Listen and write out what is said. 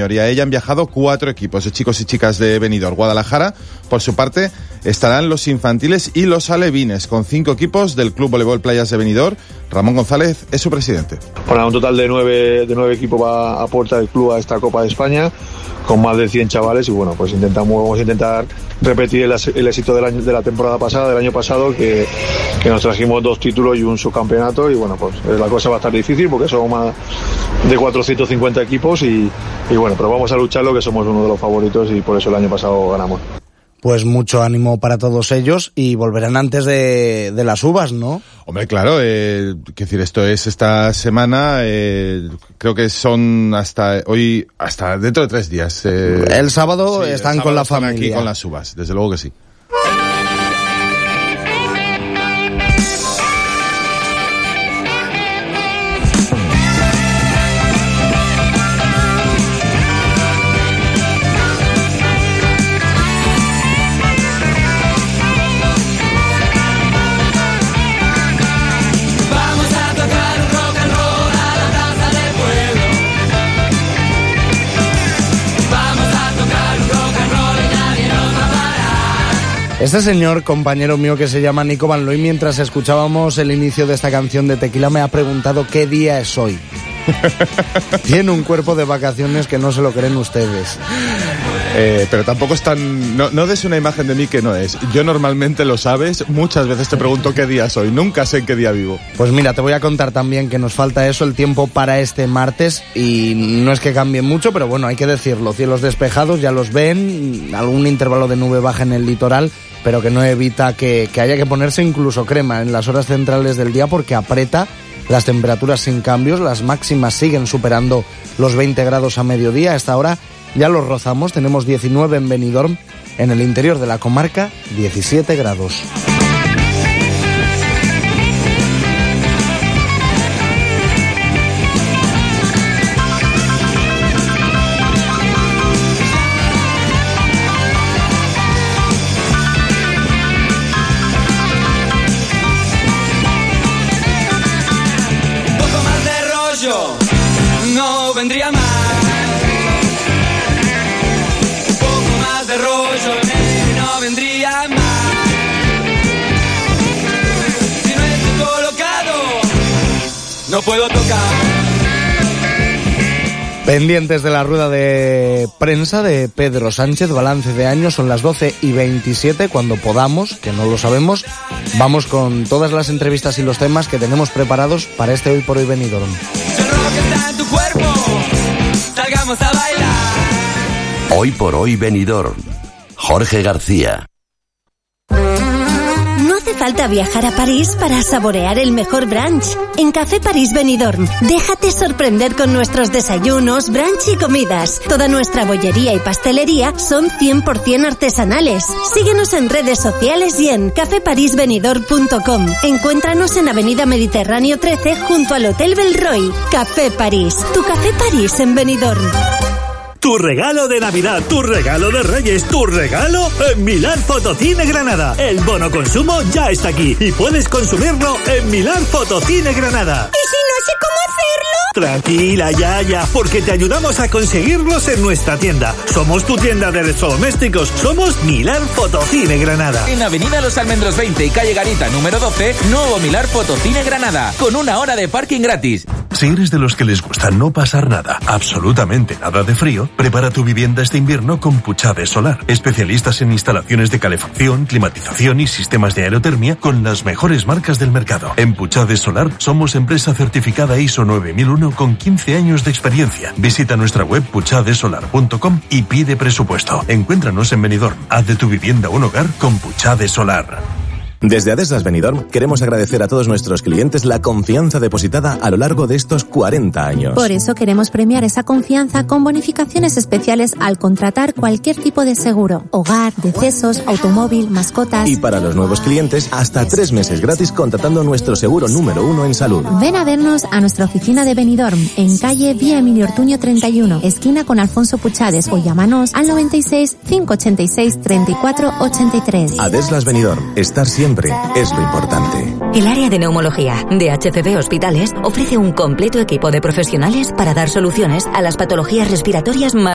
Junior, y a ella han viajado 4 equipos de chicos y chicas de Benidorm. Guadalajara, por su parte, estarán los infantiles y los alevines, con 5 equipos del Club Voleibol Playas de Benidorm. Ramón González es su presidente. Bueno, un total de 9 equipos va a aportar el club a esta Copa de España, con más de 100 chavales, y bueno, pues vamos a intentar repetir el éxito de la temporada pasada, del año pasado, que nos trajimos 2 títulos y un subcampeonato, y bueno, pues la cosa va a estar difícil porque somos más de 450 equipos y bueno, pero vamos a lucharlo, que somos uno de los favoritos y por eso el año pasado ganamos. Pues mucho ánimo para todos ellos y volverán antes de las uvas, ¿no? Hombre, claro, quiero decir, esto es esta semana, creo que son hasta hoy, hasta dentro de 3 días. El sábado sí, están el sábado con la están familia. Aquí con las uvas, desde luego que sí. Este señor, compañero mío, que se llama Nico Van Looy, mientras escuchábamos el inicio de esta canción de Tequila, me ha preguntado qué día es hoy. Tiene un cuerpo de vacaciones que no se lo creen ustedes. Pero tampoco es tan... No des una imagen de mí que no es. Yo normalmente lo sabes, muchas veces te pregunto qué día soy, nunca sé en qué día vivo. Pues mira, te voy a contar también que nos falta eso, el tiempo para este martes, y no es que cambie mucho, pero bueno, hay que decirlo, cielos despejados, ya los ven, algún intervalo de nube baja en el litoral, pero que no evita que haya que ponerse incluso crema en las horas centrales del día porque aprieta. Las temperaturas sin cambios, las máximas siguen superando los 20 grados a mediodía. A esta hora ya los rozamos, tenemos 19 en Benidorm, en el interior de la comarca 17 grados. No vendría mal. Un poco más de rollo, no vendría mal. Si no estoy colocado, no puedo tocar. Pendientes de la rueda de prensa de Pedro Sánchez, balance de año, son las 12:27, cuando podamos, que no lo sabemos, vamos con todas las entrevistas y los temas que tenemos preparados para este Hoy por Hoy Benidorm. El rock está en tu cuerpo, salgamos a bailar. Hoy por Hoy Benidorm, Jorge García. No hace falta viajar a París para saborear el mejor brunch. En Café París Benidorm, déjate sorprender con nuestros desayunos, brunch y comidas. Toda nuestra bollería y pastelería son 100% artesanales. Síguenos en redes sociales y en cafeparisbenidorm.com. Encuéntranos en Avenida Mediterráneo 13 junto al Hotel Belroy. Café París, tu Café París en Benidorm. Tu regalo de Navidad, tu regalo de Reyes, tu regalo en Milán Fotocine Granada. El bono consumo ya está aquí y puedes consumirlo en Milán Fotocine Granada. ¿Y si no sé cómo hacerlo? Tranquila, ya, porque te ayudamos a conseguirlos en nuestra tienda. Somos tu tienda de electrodomésticos. Somos Milán Fotocine Granada. En Avenida Los Almendros 20 y Calle Garita número 12, nuevo Milán Fotocine Granada, con 1 hora de parking gratis. Si eres de los que les gusta no pasar nada, absolutamente nada de frío, prepara tu vivienda este invierno con Puchade Solar. Especialistas en instalaciones de calefacción, climatización y sistemas de aerotermia con las mejores marcas del mercado. En Puchade Solar somos empresa certificada ISO 9001 con 15 años de experiencia. Visita nuestra web puchadesolar.com y pide presupuesto. Encuéntranos en Benidorm. Haz de tu vivienda un hogar con Puchade Solar. Desde Adeslas Benidorm queremos agradecer a todos nuestros clientes la confianza depositada a lo largo de estos 40 años. Por eso queremos premiar esa confianza con bonificaciones especiales al contratar cualquier tipo de seguro: hogar, decesos, automóvil, mascotas. Y para los nuevos clientes, hasta 3 meses gratis contratando nuestro seguro número 1 en salud. Ven a vernos a nuestra oficina de Benidorm, en calle Vía Emilio Ortuño 31, esquina con Alfonso Puchades, o llámanos al 96 586 34 83. Adeslas Benidorm, estar siempre es lo importante. El área de neumología de HCB Hospitales ofrece un completo equipo de profesionales para dar soluciones a las patologías respiratorias más